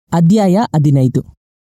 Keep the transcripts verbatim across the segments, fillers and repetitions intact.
ಅಧ್ಯಾಯ ಹದಿನೈದು.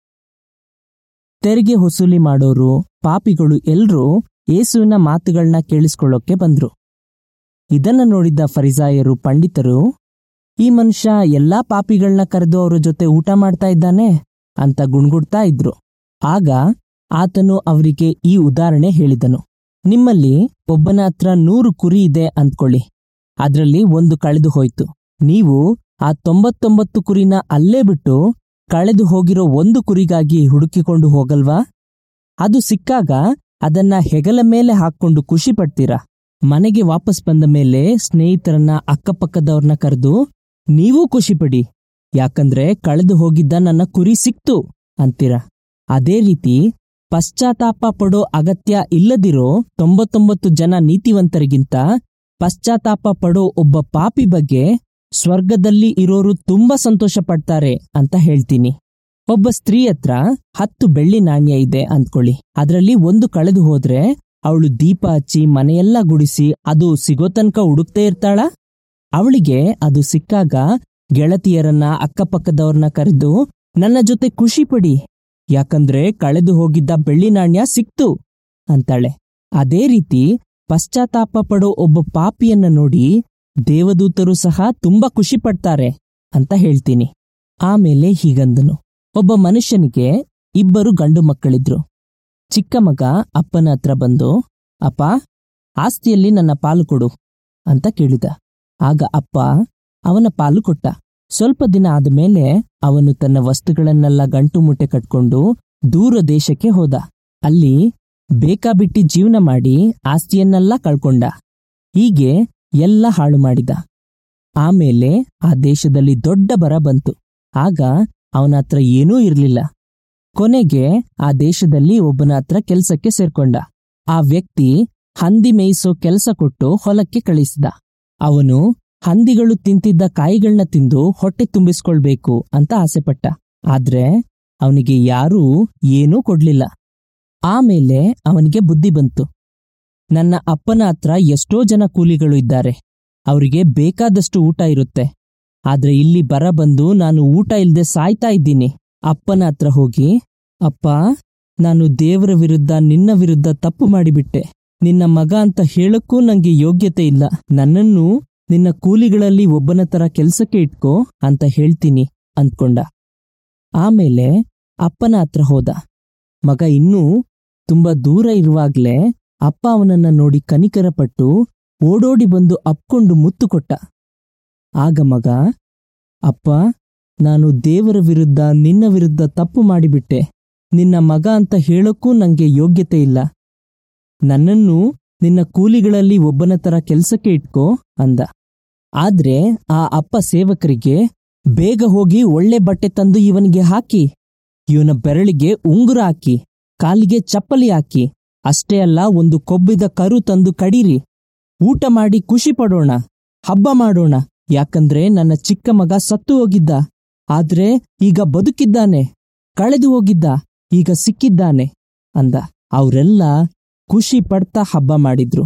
ತೆರಿಗೆ ವಸೂಲಿ ಮಾಡೋರು, ಪಾಪಿಗಳು ಎಲ್ರೂ ಯೇಸುವಿನ ಮಾತುಗಳನ್ನ ಕೇಳಿಸ್ಕೊಳ್ಳೋಕೆ ಬಂದ್ರು. ಇದನ್ನ ನೋಡಿದ್ದ ಫರಿಸಾಯರು, ಪಂಡಿತರು, ಈ ಮನುಷ್ಯ ಎಲ್ಲಾ ಪಾಪಿಗಳನ್ನ ಕರೆದು ಅವರ ಜೊತೆ ಊಟ ಮಾಡ್ತಾ ಇದ್ದಾನೆ ಅಂತ ಗುಣ್ಗುಡ್ತಾ ಇದ್ರು. ಆಗ ಆತನು ಅವರಿಗೆ ಈ ಉದಾಹರಣೆ ಹೇಳಿದನು. ನಿಮ್ಮಲ್ಲಿ ಒಬ್ಬನ ಹತ್ರ ನೂರು ಕುರಿ ಇದೆ ಅಂದ್ಕೊಳ್ಳಿ. ಅದ್ರಲ್ಲಿ ಒಂದು ಕಳೆದು ಹೋಯ್ತು. ನೀವು ಆ ತೊಂಬತ್ತೊಂಬತ್ತು ಕುರಿನ ಅಲ್ಲೇ ಬಿಟ್ಟು ಕಳೆದು ಹೋಗಿರೋ ಒಂದು ಕುರಿಗಾಗಿ ಹುಡುಕಿಕೊಂಡು ಹೋಗಲ್ವಾ? ಅದು ಸಿಕ್ಕಾಗ ಅದನ್ನ ಹೆಗಲ ಮೇಲೆ ಹಾಕೊಂಡು ಖುಷಿ ಪಡ್ತೀರಾ. ಮನೆಗೆ ವಾಪಸ್ ಬಂದ ಮೇಲೆ ಸ್ನೇಹಿತರನ್ನ, ಅಕ್ಕಪಕ್ಕದವ್ರನ್ನ ಕರೆದು ನೀವೂ ಖುಷಿಪಡಿ, ಯಾಕಂದ್ರೆ ಕಳೆದು ಹೋಗಿದ್ದ ನನ್ನ ಕುರಿ ಸಿಕ್ತು ಅಂತೀರ. ಅದೇ ರೀತಿ ಪಶ್ಚಾತ್ತಾಪ ಪಡೋ ಅಗತ್ಯ ಇಲ್ಲದಿರೋ ತೊಂಬತ್ತೊಂಬತ್ತು ಜನ ನೀತಿವಂತರಿಗಿಂತ ಪಶ್ಚಾತ್ತಾಪ ಪಡೋ ಒಬ್ಬ ಪಾಪಿ ಬಗ್ಗೆ ಸ್ವರ್ಗದಲ್ಲಿ ಇರೋರು ತುಂಬಾ ಸಂತೋಷ ಪಡ್ತಾರೆ ಅಂತ ಹೇಳ್ತೀನಿ. ಒಬ್ಬ ಸ್ತ್ರೀ ಹತ್ರ ಹತ್ತು ಬೆಳ್ಳಿ ನಾಣ್ಯ ಇದೆ ಅಂದ್ಕೊಳ್ಳಿ. ಅದರಲ್ಲಿ ಒಂದು ಕಳೆದು ಹೋದ್ರೆ ಅವಳು ದೀಪ ಹಚ್ಚಿ ಮನೆಯೆಲ್ಲ ಗುಡಿಸಿ ಅದು ಸಿಗೋ ತನಕ ಹುಡುಕ್ತೇ ಇರ್ತಾಳ? ಅವಳಿಗೆ ಅದು ಸಿಕ್ಕಾಗ ಗೆಳತಿಯರನ್ನ, ಅಕ್ಕಪಕ್ಕದವ್ರನ್ನ ಕರೆದು ನನ್ನ ಜೊತೆ ಖುಷಿ ಪಡಿ, ಯಾಕಂದ್ರೆ ಕಳೆದು ಹೋಗಿದ್ದ ಬೆಳ್ಳಿ ನಾಣ್ಯ ಸಿಕ್ತು ಅಂತಾಳೆ. ಅದೇ ರೀತಿ ಪಶ್ಚಾತ್ತಾಪ ಪಡೋ ಒಬ್ಬ ಪಾಪಿಯನ್ನ ನೋಡಿ ದೇವದೂತರು ಸಹ ತುಂಬಾ ಖುಷಿ ಪಡ್ತಾರೆ ಅಂತ ಹೇಳ್ತೀನಿ. ಆಮೇಲೆ ಹೀಗಂದನು, ಒಬ್ಬ ಮನುಷ್ಯನಿಗೆ ಇಬ್ಬರು ಗಂಡು ಮಕ್ಕಳಿದ್ರು. ಚಿಕ್ಕ ಮಗ ಅಪ್ಪನ ಹತ್ರ ಬಂದು, ಅಪ್ಪ, ಆಸ್ತಿಯಲ್ಲಿ ನನ್ನ ಪಾಲು ಕೊಡು ಅಂತ ಕೇಳಿದ. ಆಗ ಅಪ್ಪ ಅವನ ಪಾಲು ಕೊಟ್ಟ. ಸ್ವಲ್ಪ ದಿನ ಆದಮೇಲೆ ಅವನು ತನ್ನ ವಸ್ತುಗಳನ್ನೆಲ್ಲ ಗಂಟು ಮುಟ್ಟೆ ಕಟ್ಕೊಂಡು ದೂರ ದೇಶಕ್ಕೆ ಹೋದ. ಅಲ್ಲಿ ಬೇಕಾಬಿಟ್ಟಿ ಜೀವನ ಮಾಡಿ ಆಸ್ತಿಯನ್ನೆಲ್ಲ ಕಳ್ಕೊಂಡ. ಹೀಗೆ ಎಲ್ಲ ಹಾಳು ಮಾಡಿದ. ಆಮೇಲೆ ಆ ದೇಶದಲ್ಲಿ ದೊಡ್ಡ ಬರ ಬಂತು. ಆಗ ಅವನ ಹತ್ರ ಏನೂ ಇರಲಿಲ್ಲ. ಕೊನೆಗೆ ಆ ದೇಶದಲ್ಲಿ ಒಬ್ಬನ ಹತ್ರ ಕೆಲ್ಸಕ್ಕೆ ಸೇರ್ಕೊಂಡ. ಆ ವ್ಯಕ್ತಿ ಹಂದಿ ಮೇಯಿಸೋ ಕೆಲಸ ಕೊಟ್ಟು ಹೊಲಕ್ಕೆ ಕಳಿಸಿದ. ಅವನು ಹಂದಿಗಳು ತಿಂತಿದ್ದ ಕಾಯಿಗಳನ್ನ ತಿಂದು ಹೊಟ್ಟೆ ತುಂಬಿಸ್ಕೊಳ್ಬೇಕು ಅಂತ ಆಸೆಪಟ್ಟ. ಆದ್ರೆ ಅವನಿಗೆ ಯಾರೂ ಏನೂ ಕೊಡ್ಲಿಲ್ಲ. ಆಮೇಲೆ ಅವನಿಗೆ ಬುದ್ಧಿ ಬಂತು, ನನ್ನ ಅಪ್ಪನ ಹತ್ರ ಎಷ್ಟೋ ಜನ ಕೂಲಿಗಳು ಇದ್ದಾರೆ, ಅವರಿಗೆ ಬೇಕಾದಷ್ಟು ಊಟ ಇರುತ್ತೆ. ಆದ್ರೆ ಇಲ್ಲಿ ಬರ ಬಂದು ನಾನು ಊಟ ಇಲ್ದೆ ಸಾಯ್ತಾ ಇದ್ದೀನಿ. ಅಪ್ಪನ ಹತ್ರ ಹೋಗಿ, ಅಪ್ಪ, ನಾನು ದೇವರ ವಿರುದ್ಧ, ನಿನ್ನ ವಿರುದ್ಧ ತಪ್ಪು ಮಾಡಿಬಿಟ್ಟೆ. ನಿನ್ನ ಮಗ ಅಂತ ಹೇಳಕ್ಕೂ ನಂಗೆ ಯೋಗ್ಯತೆ ಇಲ್ಲ. ನನ್ನನ್ನು ನಿನ್ನ ಕೂಲಿಗಳಲ್ಲಿ ಒಬ್ಬನ ತರ ಕೆಲ್ಸಕ್ಕೆ ಇಟ್ಕೋ ಅಂತ ಹೇಳ್ತೀನಿ ಅಂದ್ಕೊಂಡ. ಆಮೇಲೆ ಅಪ್ಪನ ಹತ್ರ ಹೋದ. ಮಗ ಇನ್ನೂ ತುಂಬಾ ದೂರ ಇರುವಾಗ್ಲೇ ಅಪ್ಪ ಅವನನ್ನ ನೋಡಿ ಕನಿಕರಪಟ್ಟು ಓಡೋಡಿ ಬಂದು ಅಪ್ಕೊಂಡು ಮುತ್ತು ಕೊಟ್ಟ. ಆಗ ಮಗ, ಅಪ್ಪ, ನಾನು ದೇವರ ವಿರುದ್ಧ, ನಿನ್ನ ವಿರುದ್ಧ ತಪ್ಪು ಮಾಡಿಬಿಟ್ಟೆ. ನಿನ್ನ ಮಗ ಅಂತ ಹೇಳಕ್ಕೂ ನಂಗೆ ಯೋಗ್ಯತೆ ಇಲ್ಲ. ನನ್ನನ್ನು ನಿನ್ನ ಕೂಲಿಗಳಲ್ಲಿ ಒಬ್ಬನ ತರ ಕೆಲ್ಸಕ್ಕೆ ಇಟ್ಕೋ ಅಂದ. ಆದ್ರೆ ಆ ಅಪ್ಪ ಸೇವಕರಿಗೆ, ಬೇಗ ಹೋಗಿ ಒಳ್ಳೆ ಬಟ್ಟೆ ತಂದು ಇವನಿಗೆ ಹಾಕಿ, ಇವನ ಬೆರಳಿಗೆ ಉಂಗುರ ಹಾಕಿ, ಕಾಲಿಗೆ ಚಪ್ಪಲಿ ಹಾಕಿ, ಅಷ್ಟೇ ಅಲ್ಲ ಒಂದು ಕೊಬ್ಬಿದ ಕರು ತಂದು ಕಡೀರಿ, ಊಟ ಮಾಡಿ ಖುಷಿ ಪಡೋಣ, ಹಬ್ಬ ಮಾಡೋಣ. ಯಾಕಂದ್ರೆ ನನ್ನ ಚಿಕ್ಕ ಮಗ ಸತ್ತು ಹೋಗಿದ್ದ, ಆದ್ರೆ ಈಗ ಬದುಕಿದ್ದಾನೆ, ಕಳೆದು ಹೋಗಿದ್ದ, ಈಗ ಸಿಕ್ಕಿದ್ದಾನೆ ಅಂದ. ಅವರೆಲ್ಲ ಖುಷಿ ಪಡ್ತಾ ಹಬ್ಬ ಮಾಡಿದ್ರು.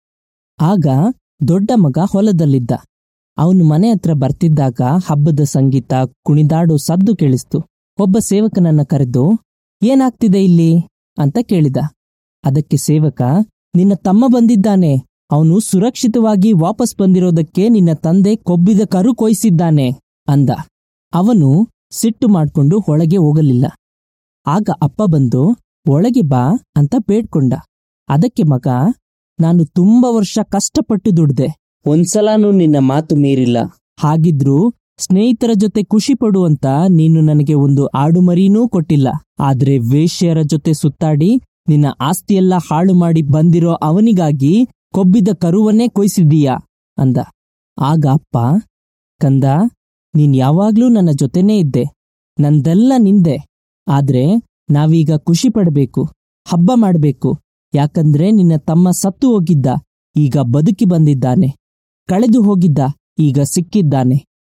ಆಗ ದೊಡ್ಡ ಮಗ ಹೊಲದಲ್ಲಿದ್ದ. ಅವನು ಮನೆ ಹತ್ರ ಬರ್ತಿದ್ದಾಗ ಹಬ್ಬದ ಸಂಗೀತ, ಕುಣಿದಾಡೋ ಸದ್ದು ಕೇಳಿಸ್ತು. ಒಬ್ಬ ಸೇವಕನನ್ನ ಕರೆದು, ಏನಾಗ್ತಿದೆ ಇಲ್ಲಿ ಅಂತ ಕೇಳಿದ. ಅದಕ್ಕೆ ಸೇವಕ, ನಿನ್ನ ತಮ್ಮ ಬಂದಿದ್ದಾನೆ, ಅವನು ಸುರಕ್ಷಿತವಾಗಿ ವಾಪಸ್ ಬಂದಿರೋದಕ್ಕೆ ನಿನ್ನ ತಂದೆ ಕೊಬ್ಬಿದ ಕರು ಕೊಯ್ಸಿದ್ದಾನೆ ಅಂದ. ಅವನು ಸಿಟ್ಟು ಮಾಡ್ಕೊಂಡು ಒಳಗೆ ಹೋಗಲಿಲ್ಲ. ಆಗ ಅಪ್ಪ ಬಂದು, ಒಳಗೆ ಬಾ ಅಂತ ಬೇಡ್ಕೊಂಡ. ಅದಕ್ಕೆ ಮಗ, ನಾನು ತುಂಬಾ ವರ್ಷ ಕಷ್ಟಪಟ್ಟು ದುಡ್ದೆ, ಒಂದ್ಸಲಾನೂ ನಿನ್ನ ಮಾತು ಮೀರಿಲ್ಲ. ಹಾಗಿದ್ರೂ ಸ್ನೇಹಿತರ ಜೊತೆ ಖುಷಿ ಪಡುವಂತ ನೀನು ನನಗೆ ಒಂದು ಆಡುಮರಿನೂ ಕೊಟ್ಟಿಲ್ಲ. ಆದ್ರೆ ವೇಶ್ಯರ ಜೊತೆ ಸುತ್ತಾಡಿ ನಿನ್ನ ಆಸ್ತಿಯೆಲ್ಲ ಹಾಳು ಮಾಡಿ ಬಂದಿರೋ ಅವನಿಗಾಗಿ ಕೊಬ್ಬಿದ ಕರುವನ್ನೇ ಕೊಯ್ಸಿದೀಯಾ ಅಂದ. ಆಗ ಅಪ್ಪ, ಕಂದ, ನೀನ್ ಯಾವಾಗ್ಲೂ ನನ್ನ ಜೊತೆನೇ ಇದ್ದೆ, ನಂದೆಲ್ಲ ನಿಂದೆ. ಆದ್ರೆ ನಾವೀಗ ಖುಷಿ ಪಡಬೇಕು, ಹಬ್ಬ ಮಾಡ್ಬೇಕು. ಯಾಕಂದ್ರೆ ನಿನ್ನ ತಮ್ಮ ಸತ್ತು ಹೋಗಿದ್ದ, ಈಗ ಬದುಕಿ ಬಂದಿದ್ದಾನೆ, ಕಳೆದು ಹೋಗಿದ್ದ, ಈಗ ಸಿಕ್ಕಿದ್ದಾನೆ.